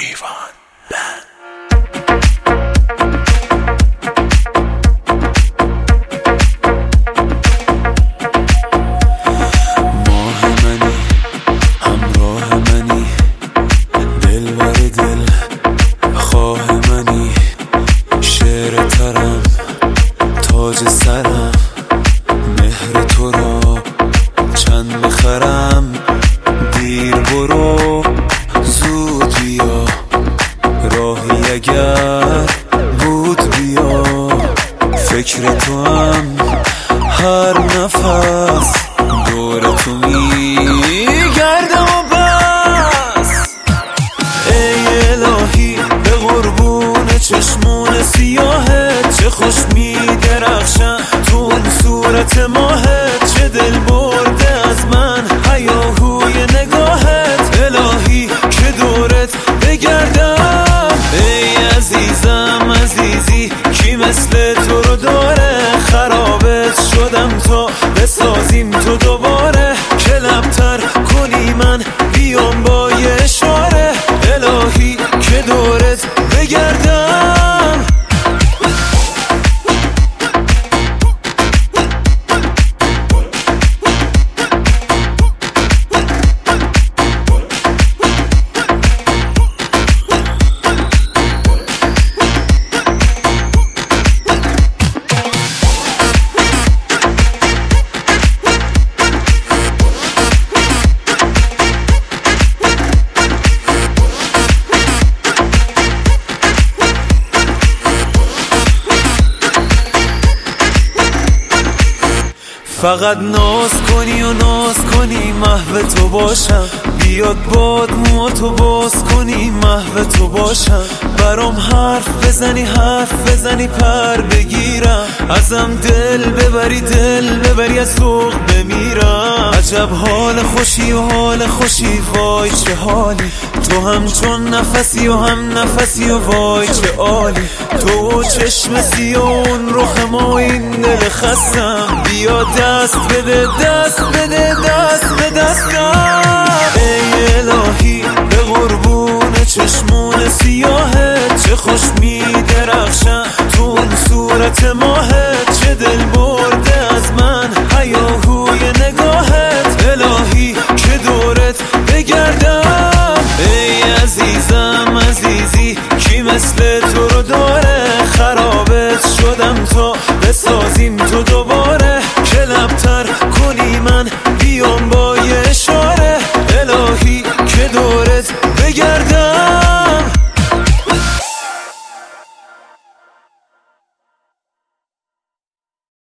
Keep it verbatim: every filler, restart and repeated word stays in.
ایوان بند. ماه منی، همراه منی، دلبر دل خواه منی، شعر ترم، تاج سرم، مهر تو را چند بخرم. دیر برو زود بیا، راهی اگر بود بیا. فکر تو هم هر نفس دور تو میگردم و بس. ای الهی به قربون چشمون سیاهت، چه خوش میدرخشن تو اون صورت ماهت. چه دل برده از من هیاهوی نگاهت، الهی که دورت بگردم. ای عزیزم عزیزی کی مثل تو رو داره، خرابت شدم تا بسازیم تو دوباره. که لبتر کنی من بیام با یه اشاره، الهی که دورت بگردم. فقط ناز کنی و ناز کنی محو تو باشم، بیاد باد مو تو باز کنی محو تو باشم. برام حرف بزنی حرف بزنی پر بگیرم، ازم دل ببری دل ببری از ذوق بمیرم. عجب حال خوشی و حال خوشی وای چه حالی، تو هم چون نفسی و هم نفسی و وای چه عالی. تو چشم سیون رخ ما این دل خستم، بیا دست بده دست بده دست به دستم. ای الهی به قربون چشمون سیاهت، چه خوش میدرخشن تو اون صورت ماهت. چه دل برده از من هیاهوی نگاهت، الهی که دورت بگردم. ای عزیزم عزیزی کی مثل